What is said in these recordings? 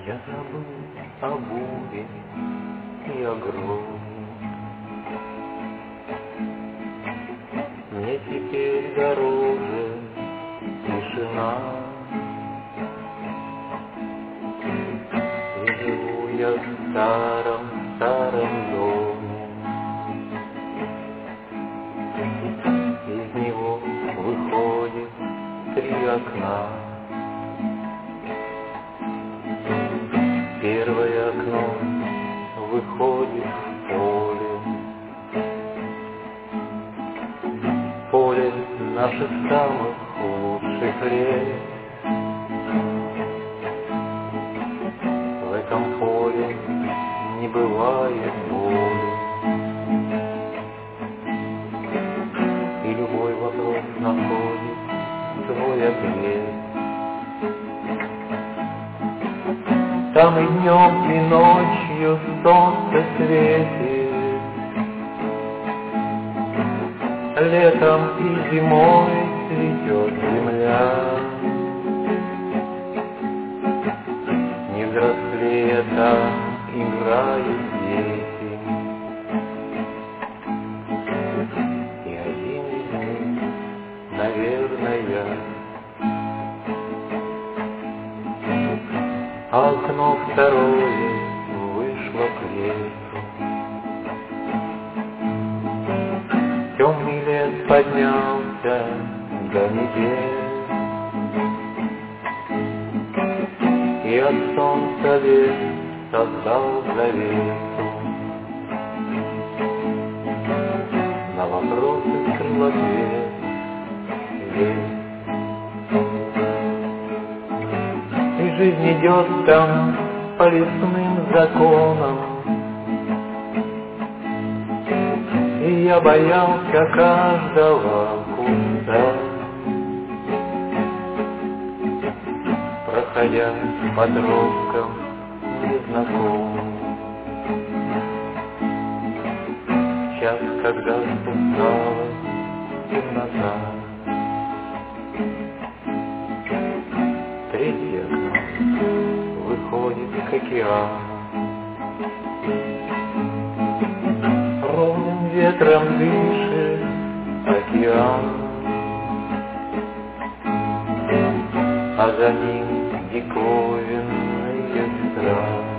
Я забыл о буре и о громе. Мне теперь дороже тишина. И живу я в старом доме. Из него выходит 3 окна. Первое окно выходит в поле. Поле наших самых лучших лет. В этом поле не бывает боли. И любой вопрос находит свой ответ. Там и днем, и ночью солнце светит. Летом и зимой цветет земля. Не взрослея там играют дети. И один из них, наверное, а окно второе вышло к лесу. Темный лес поднялся до небес. И от солнца лес создал завесу. На вопросы скрыл ответ лес. И жизнь идет там по лесным законам. И я боялся каждого куста, проходя по тропкам незнакомым. Час, когда спускалась темнота. Третье окно выходит к океану. Ровным ветром дышит океан, а за ним диковинные страны.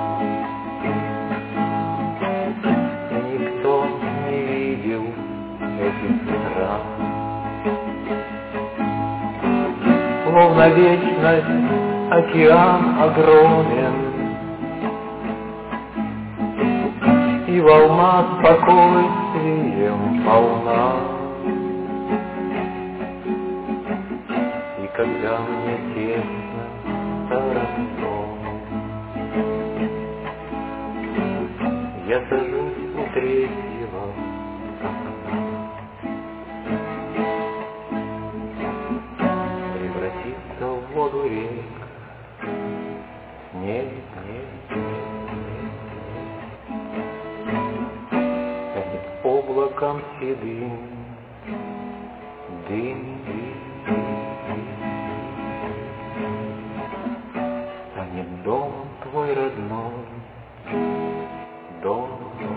Никто не видел этих стран. Словно вечность океан огромен, и волна спокойствием полна. И когда мне тесно старым домом, я сажусь у третьего окна. Превратиться в воду рек. Нет, нет, нет, нет. Облаком седым дым, станет дом твой родной, дом.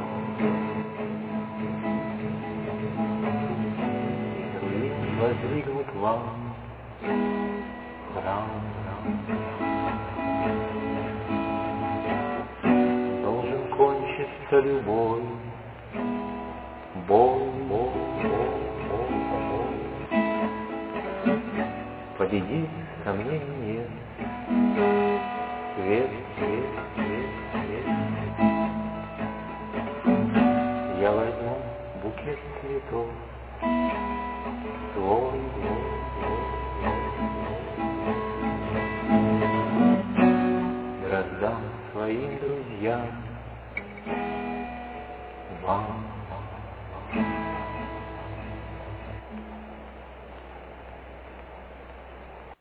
И воздвигнут вам храм. Должен кончиться любой боль. Победить сомнений нет. Свет. Я возьму букет цветов свой. И раздам своим друзьям вам.